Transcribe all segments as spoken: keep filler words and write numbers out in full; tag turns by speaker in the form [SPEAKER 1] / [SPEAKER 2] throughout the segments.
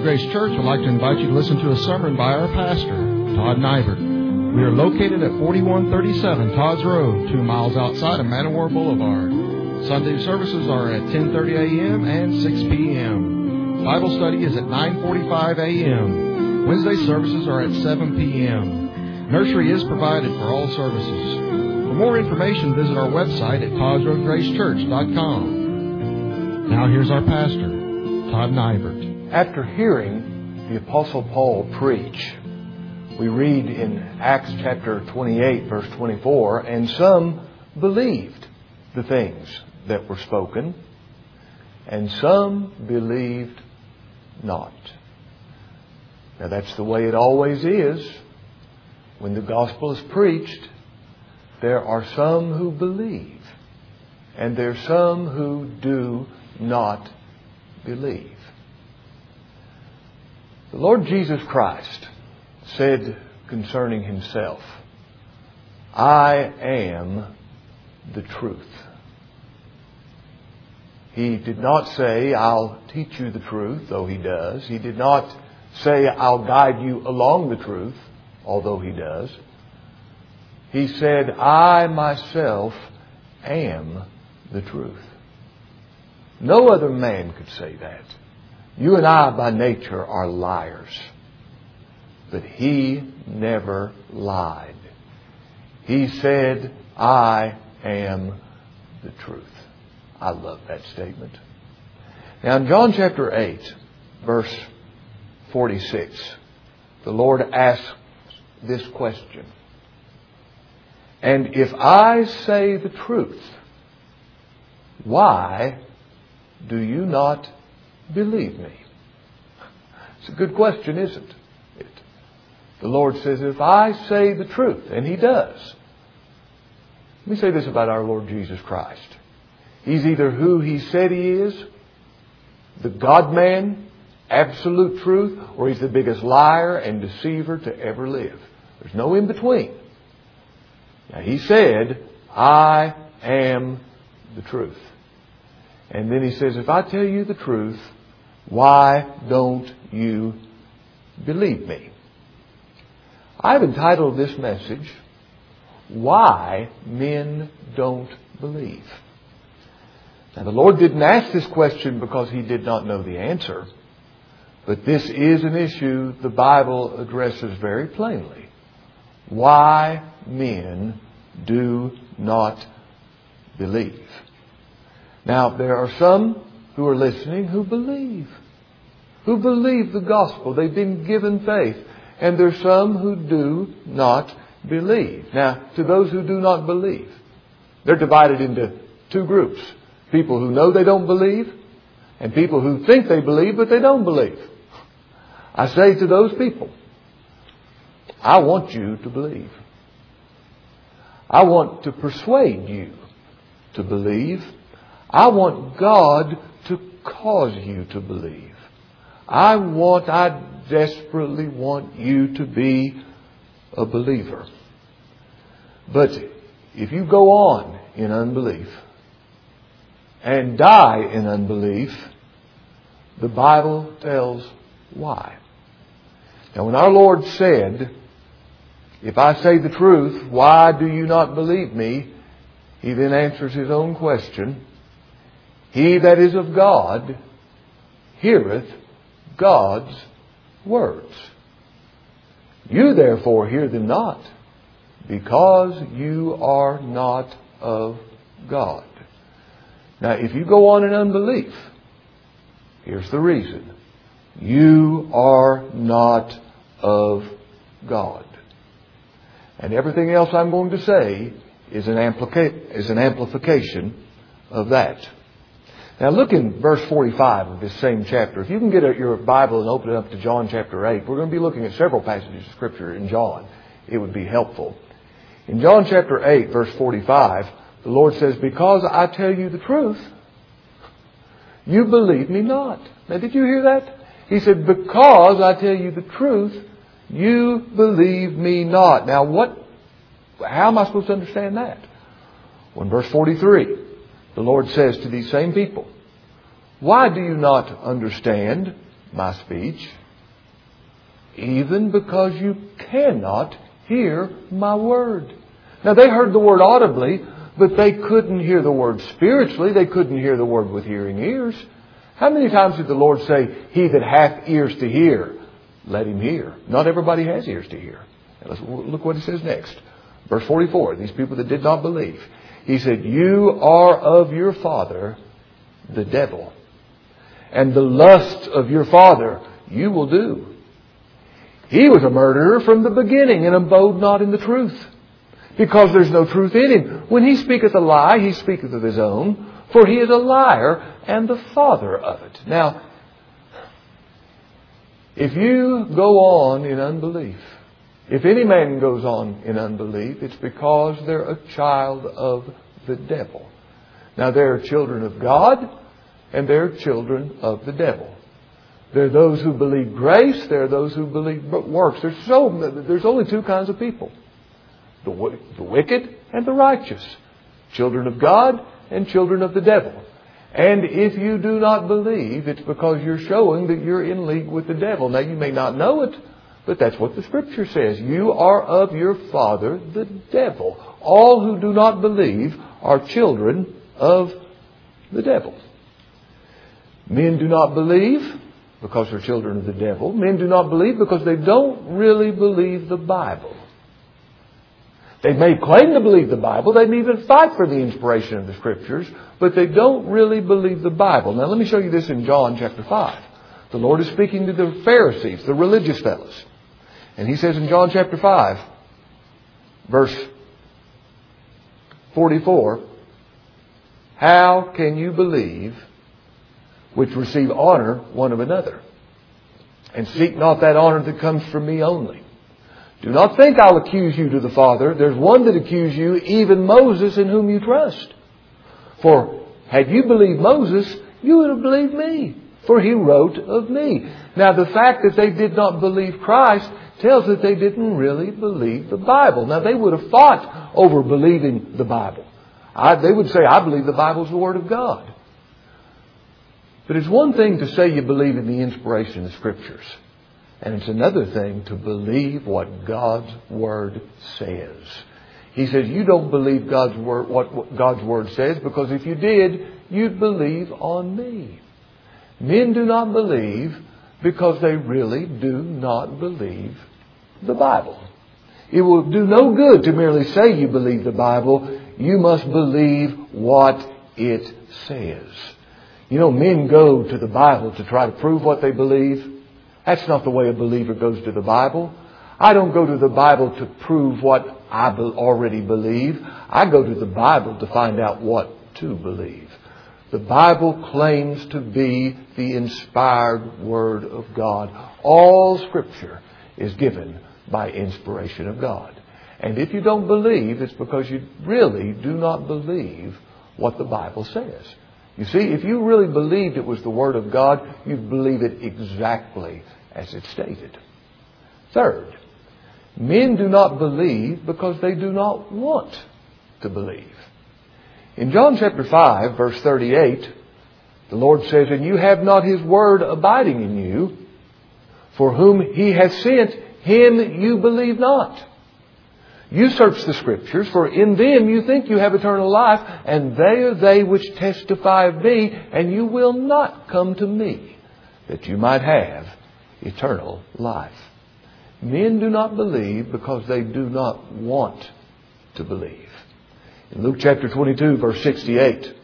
[SPEAKER 1] Grace Church would like to invite you to listen to a sermon by our pastor, Todd Nybert. We are located at forty-one thirty-seven Todd's Road, two miles outside of Man O' War Boulevard. Sunday services are at ten thirty a.m. and six p.m. Bible study is at nine forty-five a.m. Wednesday services are at seven p.m. Nursery is provided for all services. For more information, visit our website at todds road grace church dot com. Now here's our pastor, Todd Nybert.
[SPEAKER 2] After hearing the Apostle Paul preach, we read in Acts chapter twenty-eight, verse twenty-four, and some believed the things that were spoken, and some believed not. Now that's the way it always is. When the gospel is preached, there are some who believe, and there are some who do not believe. The Lord Jesus Christ said concerning Himself, I am the truth. He did not say, I'll teach you the truth, though He does. He did not say, I'll guide you along the truth, although He does. He said, I myself am the truth. No other man could say that. You and I, by nature, are liars. But He never lied. He said, I am the truth. I love that statement. Now, in John chapter eight, verse forty-six, the Lord asks this question. And if I say the truth, why do you not believe me? It's a good question, isn't it? The Lord says, if I say the truth, and He does. Let me say this about our Lord Jesus Christ. He's either who He said He is, the God-man, absolute truth, or He's the biggest liar and deceiver to ever live. There's no in between. Now, He said, I am the truth. And then He says, if I tell you the truth, why don't you believe me? I've entitled this message, Why Men Don't Believe. Now, the Lord didn't ask this question because He did not know the answer. But this is an issue the Bible addresses very plainly. Why men do not believe. Now, there are some who are listening who believe. Who believe the gospel. They've been given faith. And there are some who do not believe. Now, to those who do not believe, they're divided into two groups. People who know they don't believe, and people who think they believe, but they don't believe. I say to those people, I want you to believe. I want to persuade you to believe. I want God to cause you to believe. I want, I desperately want you to be a believer. But if you go on in unbelief and die in unbelief, the Bible tells why. Now, when our Lord said, if I say the truth, why do you not believe me? He then answers His own question. He that is of God heareth God's words. You therefore hear them not, because you are not of God. Now, if you go on in unbelief, here's the reason. You are not of God. And everything else I'm going to say is an, amplica- is an amplification of that. Now look in verse forty-five of this same chapter. If you can get your Bible and open it up to John chapter eight, we're going to be looking at several passages of Scripture in John. It would be helpful. In John chapter eight, verse forty-five, the Lord says, because I tell you the truth, you believe me not. Now did you hear that? He said, because I tell you the truth, you believe me not. Now what, how am I supposed to understand that? Well, in verse forty-three, the Lord says to these same people, why do you not understand my speech, even because you cannot hear my word. Now they heard the word audibly, but they couldn't hear the word spiritually. They couldn't hear the word with hearing ears. How many times did the Lord say, he that hath ears to hear, let him hear? Not everybody has ears to hear. And let's look what he says next. Verse forty-four, these people that did not believe. He said, you are of your father, the devil, and the lusts of your father you will do. He was a murderer from the beginning and abode not in the truth, because there's no truth in him. When he speaketh a lie, he speaketh of his own, for he is a liar and the father of it. Now, if you go on in unbelief, if any man goes on in unbelief, it's because they're a child of the devil. Now, they're children of God and they're children of the devil. There are those who believe grace. There are those who believe works. There's so there's only two kinds of people: the, the wicked and the righteous, children of God and children of the devil. And if you do not believe, it's because you're showing that you're in league with the devil. Now, you may not know it, but that's what the Scripture says. You are of your father, the devil. All who do not believe are children of the devil. Men do not believe because they're children of the devil. Men do not believe because they don't really believe the Bible. They may claim to believe the Bible. They may even fight for the inspiration of the Scriptures, but they don't really believe the Bible. Now, let me show you this in John chapter five. The Lord is speaking to the Pharisees, the religious fellows. And He says in John chapter five, verse forty-four, how can you believe which receive honor one of another, and seek not that honor that comes from me only? Do not think I'll accuse you to the Father. There's one that accuse you, even Moses, in whom you trust. For had you believed Moses, you would have believed me, for he wrote of me. Now, the fact that they did not believe Christ tells that they didn't really believe the Bible. Now, they would have fought over believing the Bible. I, they would say, I believe the Bible's the Word of God. But it's one thing to say you believe in the inspiration of the Scriptures. And it's another thing to believe what God's Word says. He says, you don't believe God's Word, what God's Word says, because if you did, you'd believe on me. Men do not believe because they really do not believe the Bible. It will do no good to merely say you believe the Bible. You must believe what it says. You know, men go to the Bible to try to prove what they believe. That's not the way a believer goes to the Bible. I don't go to the Bible to prove what I already believe. I go to the Bible to find out what to believe. The Bible claims to be the inspired Word of God. All Scripture is given by inspiration of God. And if you don't believe, it's because you really do not believe what the Bible says. You see, if you really believed it was the Word of God, you'd believe it exactly as it's stated. Third, men do not believe because they do not want to believe. In John chapter five, verse thirty-eight, the Lord says, and you have not His Word abiding in you, for whom He has sent, Him you believe not. You search the Scriptures, for in them you think you have eternal life, and they are they which testify of me, and you will not come to me, that you might have eternal life. Men do not believe because they do not want to believe. In Luke chapter twenty-two, verse sixty-eight,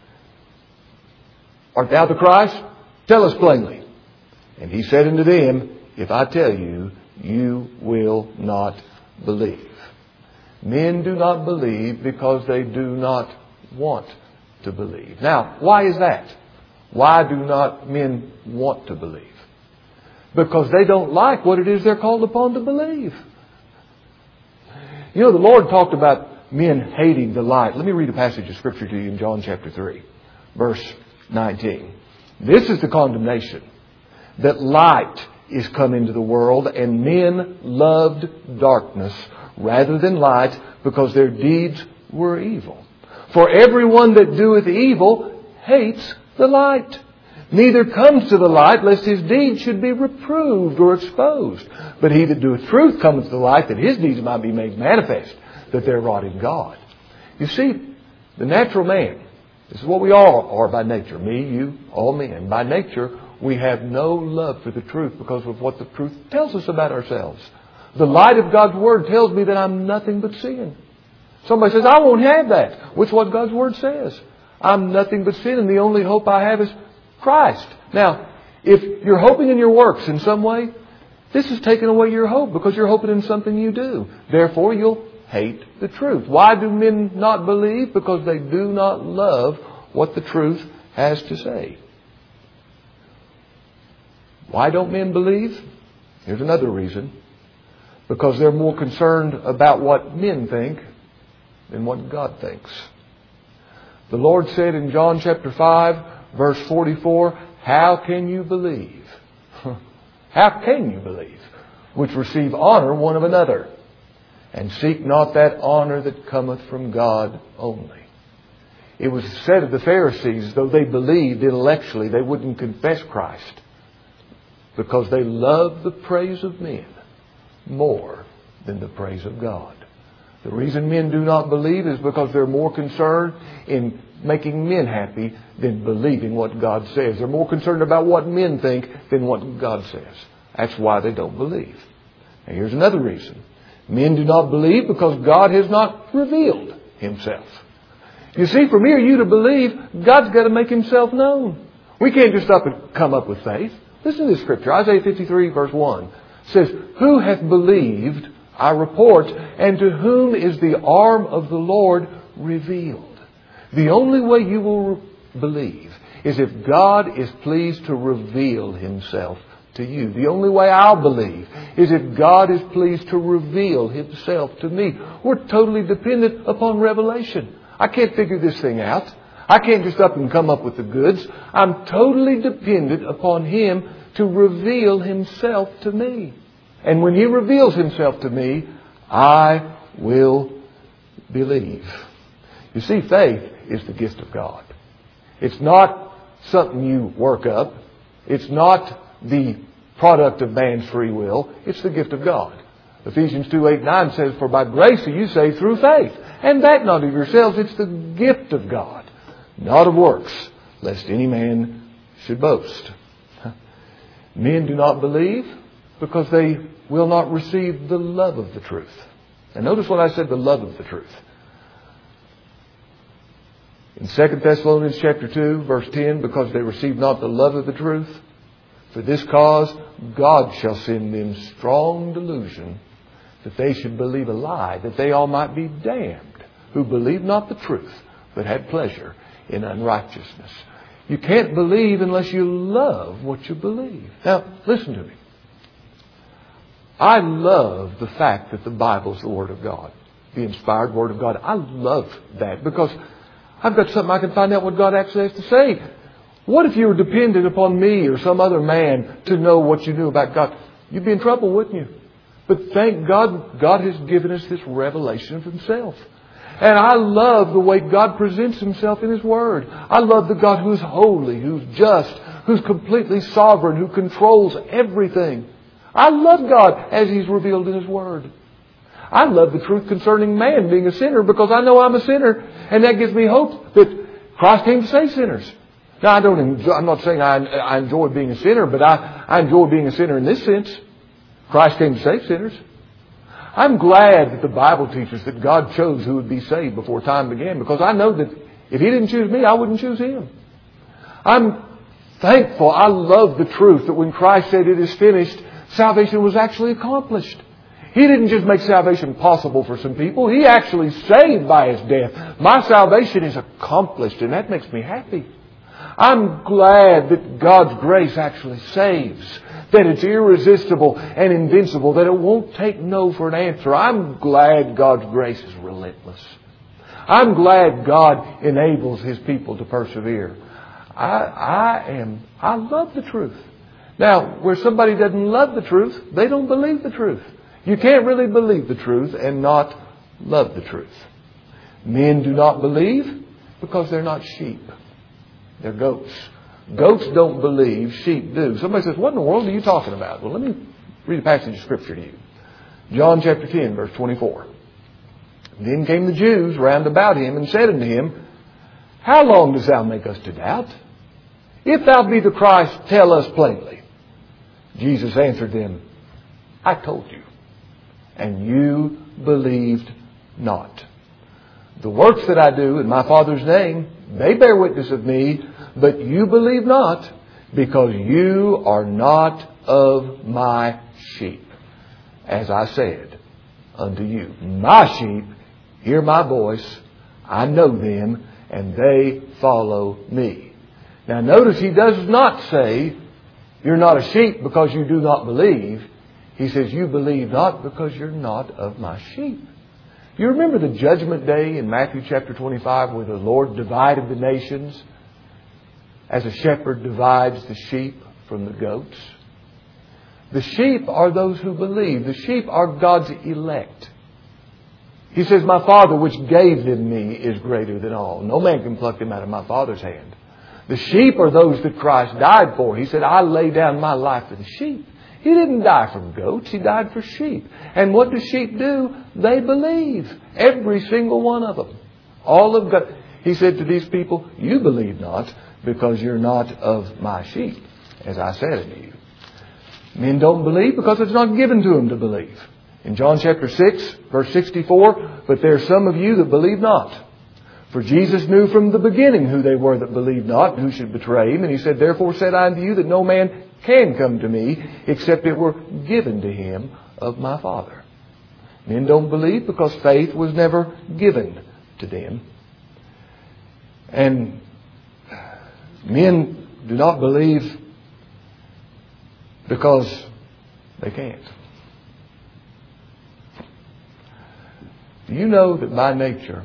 [SPEAKER 2] art thou the Christ? Tell us plainly. And He said unto them, if I tell you, you will not believe. Men do not believe because they do not want to believe. Now, why is that? Why do not men want to believe? Because they don't like what it is they're called upon to believe. You know, the Lord talked about men hating the light. Let me read a passage of Scripture to you in John chapter three, verse nineteen. This is the condemnation, that light is come into the world, and men loved darkness rather than light, because their deeds were evil. For everyone that doeth evil hates the light, neither comes to the light, lest his deeds should be reproved or exposed. But he that doeth truth cometh to the light, that his deeds might be made manifest, that they're wrought in God. You see, the natural man, this is what we all are by nature. Me, you, all men. By nature, we have no love for the truth because of what the truth tells us about ourselves. The light of God's Word tells me that I'm nothing but sin. Somebody says, I won't have that. Which is what God's Word says. I'm nothing but sin, and the only hope I have is Christ. Now, if you're hoping in your works in some way, this is taking away your hope because you're hoping in something you do. Therefore, you'll hate the truth. Why do men not believe? Because they do not love what the truth has to say. Why don't men believe? Here's another reason. Because they're more concerned about what men think than what God thinks. The Lord said in John chapter five, verse forty-four, how can you believe? How can you believe? Which receive honor one of another, and seek not that honor that cometh from God only. It was said of the Pharisees, though they believed intellectually, they wouldn't confess Christ because they loved the praise of men more than the praise of God. The reason men do not believe is because they're more concerned in making men happy than believing what God says. They're more concerned about what men think than what God says. That's why they don't believe. And here's another reason. Men do not believe because God has not revealed Himself. You see, for me or you to believe, God's got to make Himself known. We can't just up and come up with faith. Listen to this scripture. Isaiah fifty-three verse one says, who hath believed our report, and to whom is the arm of the Lord revealed? The only way you will believe is if God is pleased to reveal Himself to you. The only way I'll believe is if God is pleased to reveal Himself to me. We're totally dependent upon revelation. I can't figure this thing out. I can't just up and come up with the goods. I'm totally dependent upon Him to reveal Himself to me. And when He reveals Himself to me, I will believe. You see, faith is the gift of God. It's not something you work up. It's not the product of man's free will. It's the gift of God. Ephesians two, eight, nine says, for by grace are you saved through faith. And that not of yourselves, it's the gift of God, not of works, lest any man should boast. Men do not believe because they will not receive the love of the truth. And notice what I said, the love of the truth. In Second Thessalonians chapter two, verse ten, because they receive not the love of the truth, for this cause God shall send them strong delusion, that they should believe a lie, that they all might be damned, who believe not the truth, but had pleasure in unrighteousness. You can't believe unless you love what you believe. Now, listen to me. I love the fact that the Bible is the Word of God, the inspired Word of God. I love that because I've got something I can find out what God actually has to say. What if you were dependent upon me or some other man to know what you knew about God? You'd be in trouble, wouldn't you? But thank God, God has given us this revelation of Himself. And I love the way God presents Himself in His Word. I love the God who's holy, who's just, who's completely sovereign, who controls everything. I love God as He's revealed in His Word. I love the truth concerning man being a sinner because I know I'm a sinner. And that gives me hope that Christ came to save sinners. Now, I don't enjoy, I'm not saying I, I enjoy being a sinner, but I, I enjoy being a sinner in this sense. Christ came to save sinners. I'm glad that the Bible teaches that God chose who would be saved before time began, because I know that if He didn't choose me, I wouldn't choose Him. I'm thankful. I love the truth that when Christ said it is finished, salvation was actually accomplished. He didn't just make salvation possible for some people. He actually saved by His death. My salvation is accomplished, and that makes me happy. I'm glad that God's grace actually saves, that it's irresistible and invincible, that it won't take no for an answer. I'm glad God's grace is relentless. I'm glad God enables His people to persevere. I, I am, I love the truth. Now, where somebody doesn't love the truth, they don't believe the truth. You can't really believe the truth and not love the truth. Men do not believe because they're not sheep. They're goats. Goats don't believe, sheep do. Somebody says, what in the world are you talking about? Well, let me read a passage of Scripture to you. John chapter ten, verse twenty-four. Then came the Jews round about him and said unto him, How long dost thou make us to doubt? If thou be the Christ, tell us plainly. Jesus answered them, I told you, and you believed not. The works that I do in my Father's name, they bear witness of me, but you believe not, because you are not of my sheep. As I said unto you, my sheep hear my voice, I know them, and they follow me. Now notice he does not say, you're not a sheep because you do not believe. He says, you believe not because you're not of my sheep. You remember the judgment day in Matthew chapter twenty-five where the Lord divided the nations as a shepherd divides the sheep from the goats? The sheep are those who believe. The sheep are God's elect. He says, my Father which gave them me is greater than all. No man can pluck them out of my Father's hand. The sheep are those that Christ died for. He said, I lay down my life for the sheep. He didn't die for goats. He died for sheep. And what do sheep do? They believe. Every single one of them. All of God. He said to these people, you believe not because you're not of my sheep, as I said unto you. Men don't believe because it's not given to them to believe. In John chapter six, verse sixty-four, but there are some of you that believe not. For Jesus knew from the beginning who they were that believed not, and who should betray him. And he said, therefore said I unto you that no man can come to me except it were given to him of my Father. Men don't believe because faith was never given to them. And men do not believe because they can't. Do you know that by nature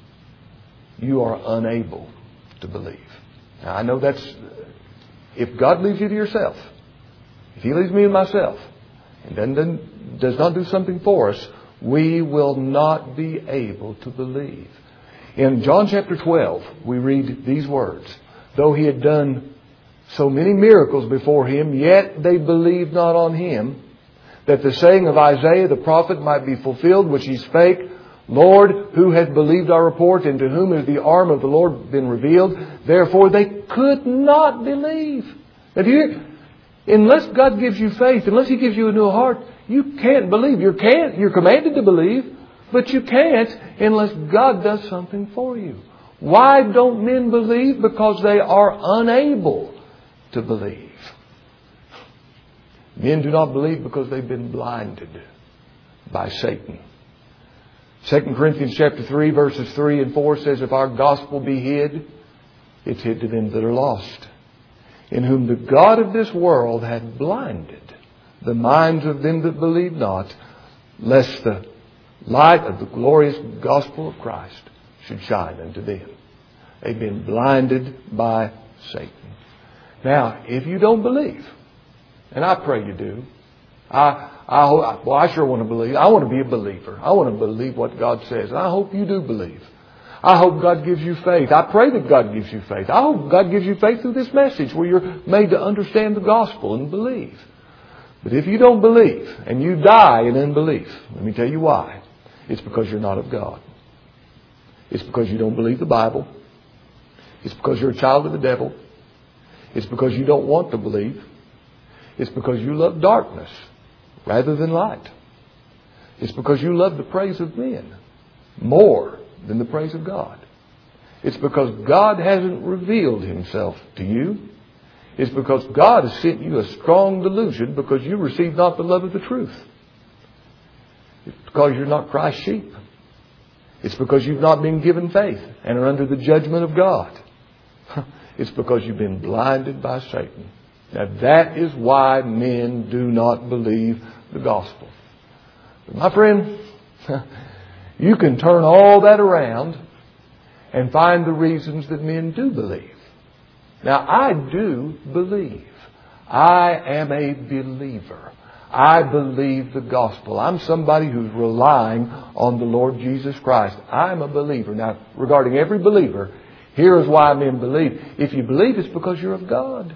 [SPEAKER 2] you are unable to believe? Now I know that's, if God leaves you to yourself, if He leaves me and myself, and then, then does not do something for us, we will not be able to believe. In John chapter twelve, we read these words. Though He had done so many miracles before Him, yet they believed not on Him, that the saying of Isaiah the prophet might be fulfilled, which he spake, Lord, who hath believed our report, and to whom has the arm of the Lord been revealed? Therefore they could not believe. If you, unless God gives you faith, unless He gives you a new heart, you can't believe. You can't. You're commanded to believe, but you can't unless God does something for you. Why don't men believe? Because they are unable to believe. Men do not believe because they've been blinded by Satan. Second Corinthians chapter three, verses three and four says, if our gospel be hid, it's hid to them that are lost, in whom the God of this world hath blinded the minds of them that believe not, lest the light of the glorious gospel of Christ should shine unto them. They've been blinded by Satan. Now, if you don't believe, and I pray you do, I, I, well, I sure want to believe. I want to be a believer. I want to believe what God says. And I hope you do believe. I hope God gives you faith. I pray that God gives you faith. I hope God gives you faith through this message where you're made to understand the gospel and believe. But if you don't believe and you die in unbelief, let me tell you why. It's because you're not of God. It's because you don't believe the Bible. It's because you're a child of the devil. It's because you don't want to believe. It's because you love darkness rather than light. It's because you love the praise of men more than the praise of God. It's because God hasn't revealed Himself to you. It's because God has sent you a strong delusion because you receive not the love of the truth. It's because you're not Christ's sheep. It's because you've not been given faith and are under the judgment of God. It's because you've been blinded by Satan. Now that is why men do not believe the gospel. But my friend, you can turn all that around and find the reasons that men do believe. Now I do believe. I am a believer. I believe the gospel. I'm somebody who's relying on the Lord Jesus Christ. I'm a believer. Now regarding every believer, Here is why men believe. If you believe, it's because you're of God.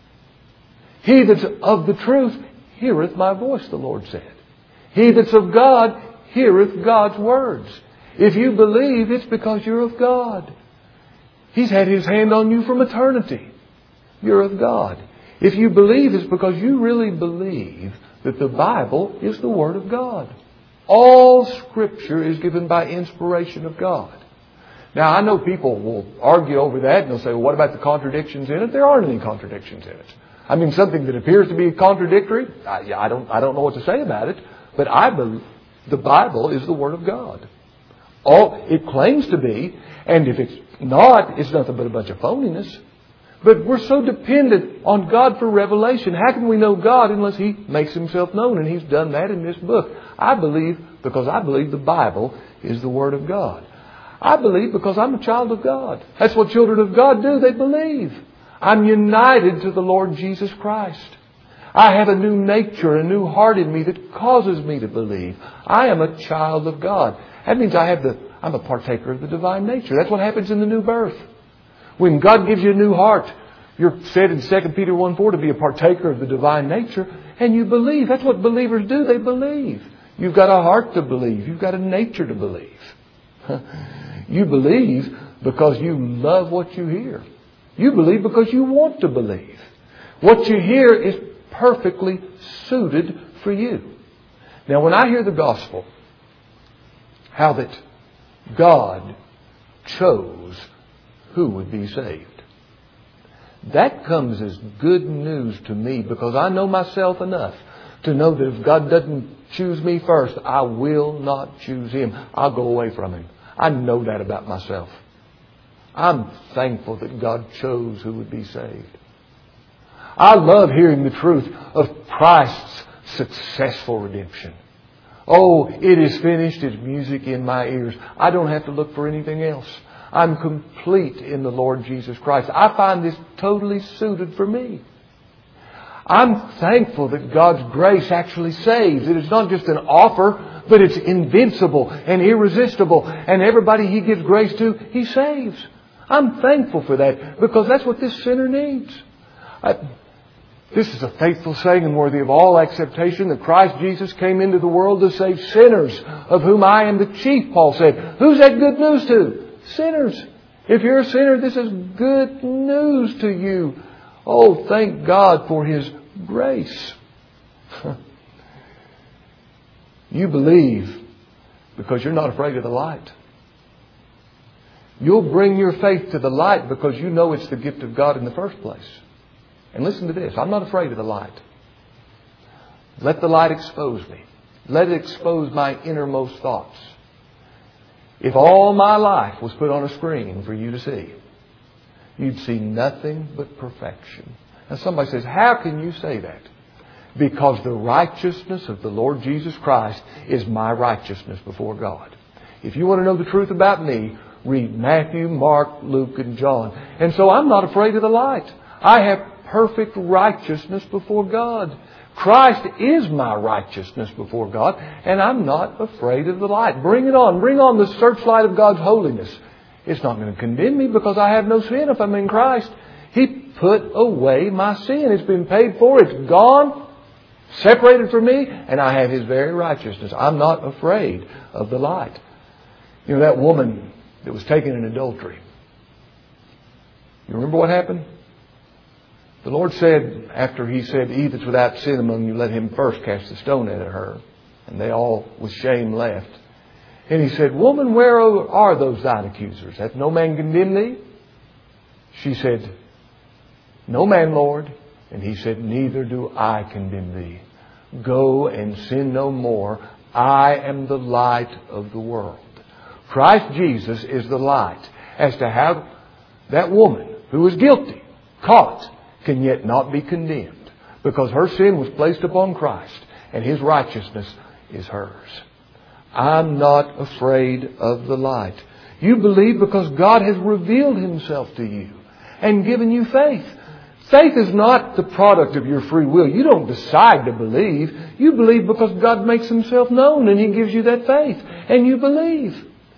[SPEAKER 2] He that's of the truth heareth my voice, the Lord said. He that's of God heareth God's words. If you believe, it's because you're of God. He's had His hand on you from eternity. You're of God. If you believe, it's because you really believe that the Bible is the Word of God. All Scripture is given by inspiration of God. Now, I know people will argue over that and they'll say, well, what about the contradictions in it? There aren't any contradictions in it. I mean, something that appears to be contradictory, I, I don't, I don't know what to say about it, but I believe the Bible is the Word of God. All it claims to be, and if it's not, it's nothing but a bunch of phoniness. But we're so dependent on God for revelation. How can we know God unless He makes Himself known? And He's done that in this book. I believe because I believe the Bible is the Word of God. I believe because I'm a child of God. That's what children of God do. They believe. I'm united to the Lord Jesus Christ. I have a new nature, a new heart in me that causes me to believe. I am a child of God. That means I have the, I'm a partaker of the divine nature. That's what happens in the new birth. When God gives you a new heart, you're said in Second Peter one four to be a partaker of the divine nature, and you believe. That's what believers do. They believe. You've got a heart to believe. You've got a nature to believe. You believe because you love what you hear. You believe because you want to believe. What you hear is perfectly suited for you. Now, when I hear the gospel, how that God chose who would be saved, that comes as good news to me because I know myself enough to know that if God doesn't choose me first, I will not choose Him. I'll go away from Him. I know that about myself. I'm thankful that God chose who would be saved. I love hearing the truth of Christ's successful redemption. Oh, it is finished. It's music in my ears. I don't have to look for anything else. I'm complete in the Lord Jesus Christ. I find this totally suited for me. I'm thankful that God's grace actually saves. It is not just an offer, but it's invincible and irresistible. And everybody He gives grace to, He saves. I'm thankful for that because that's what this sinner needs. I, this is a faithful saying and worthy of all acceptation that Christ Jesus came into the world to save sinners, of whom I am the chief, Paul said. Who's that good news to? Sinners. If you're a sinner, this is good news to you. Oh, thank God for His grace. You believe because you're not afraid of the light. You'll bring your faith to the light because you know it's the gift of God in the first place. And listen to this. I'm not afraid of the light. Let the light expose me. Let it expose my innermost thoughts. If all my life was put on a screen for you to see, you'd see nothing but perfection. Now somebody says, how can you say that? Because the righteousness of the Lord Jesus Christ is my righteousness before God. If you want to know the truth about me, read Matthew, Mark, Luke, and John. And so I'm not afraid of the light. I have perfect righteousness before God. Christ is my righteousness before God, and I'm not afraid of the light. Bring it on. Bring on the searchlight of God's holiness. It's not going to condemn me because I have no sin if I'm in Christ. He put away my sin. It's been paid for. It's gone, separated from me, and I have His very righteousness. I'm not afraid of the light. You know, that woman that was taken in adultery. You remember what happened? The Lord said, after He said, "He that's without sin among you, let him first cast a stone at her." And they all with shame left. And He said, "Woman, where are those thine accusers? Hath no man condemned thee?" She said, "No man, Lord." And He said, "Neither do I condemn thee. Go and sin no more. I am the light of the world." Christ Jesus is the light as to how that woman who was guilty, caught, can yet not be condemned because her sin was placed upon Christ and His righteousness is hers. I'm not afraid of the light. You believe because God has revealed Himself to you and given you faith. Faith is not the product of your free will. You don't decide to believe. You believe because God makes Himself known and He gives you that faith. And you believe.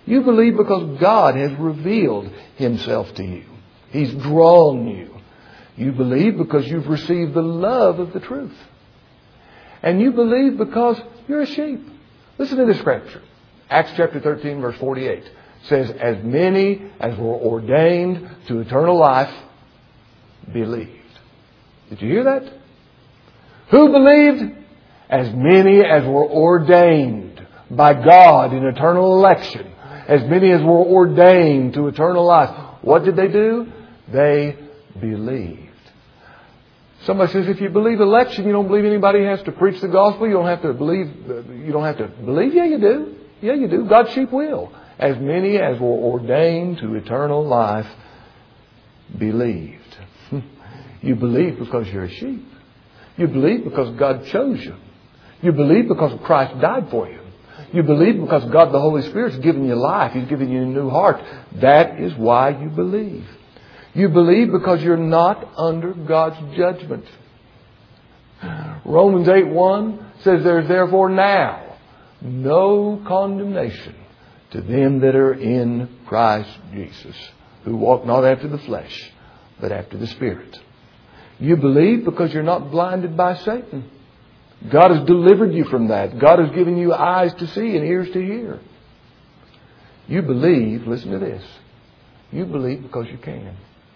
[SPEAKER 2] You believe because God has revealed Himself to you. He's drawn you. You believe because you've received the love of the truth. And you believe because you're a sheep. Listen to this scripture. Acts chapter thirteen, verse forty-eight says, as many as were ordained to eternal life believed. Did you hear that? Who believed? As many as were ordained by God in eternal election. As many as were ordained to eternal life. What did they do? They believed. Somebody says, if you believe election, you don't believe anybody has to preach the gospel. You don't have to believe. You don't have to believe. Yeah, you do. Yeah, you do. God's sheep will. As many as were ordained to eternal life believed. You believe because you're a sheep. You believe because God chose you. You believe because Christ died for you. You believe because God the Holy Spirit's given you life. He's given you a new heart. That is why you believe. You believe because you're not under God's judgment. Romans eight one says, there is therefore now no condemnation to them that are in Christ Jesus, who walk not after the flesh, but after the Spirit. You believe because you're not blinded by Satan. God has delivered you from that. God has given you eyes to see and ears to hear. You believe, listen to this, you believe because you can.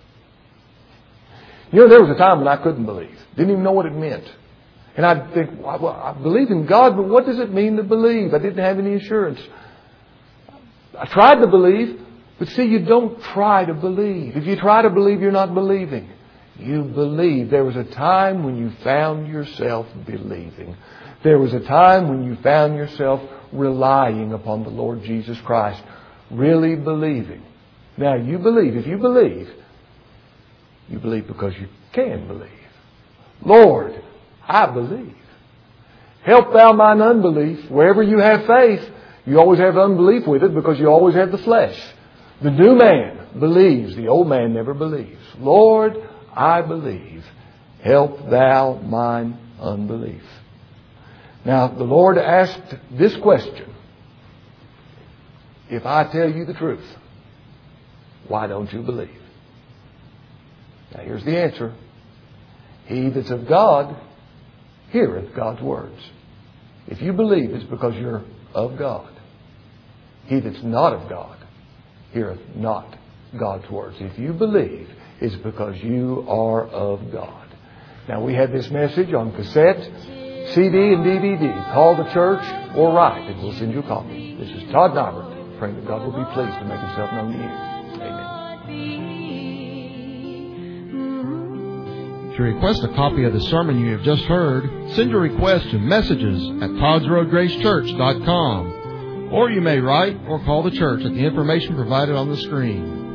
[SPEAKER 2] You know, there was a time when I couldn't believe. Didn't even know what it meant. And I'd think, well, I believe in God, but what does it mean to believe? I didn't have any assurance. I tried to believe, but see, you don't try to believe. If you try to believe, you're not believing. You believe. There was a time when you found yourself believing. There was a time when you found yourself relying upon the Lord Jesus Christ. Really believing. Now, you believe. If you believe, you believe because you can believe. Lord, I believe. Help thou mine unbelief. Wherever you have faith, you always have unbelief with it because you always have the flesh. The new man believes. The old man never believes. Lord, I believe. Help thou mine unbelief. Now, the Lord asked this question. If I tell you the truth, why don't you believe? Now, here's the answer. He that's of God heareth God's words. If you believe, it's because you're of God. He that's not of God heareth not God's words. If you believe, it's because you are of God. Now, we have this message on cassette, C D, and D V D. Call the church or write, and we'll send you a copy. This is Todd Nybert, praying that God will be pleased to make Himself known to you. Amen.
[SPEAKER 1] To request a copy of the sermon you have just heard, send your request to messages at todds road grace church dot com. Or you may write or call the church at the information provided on the screen.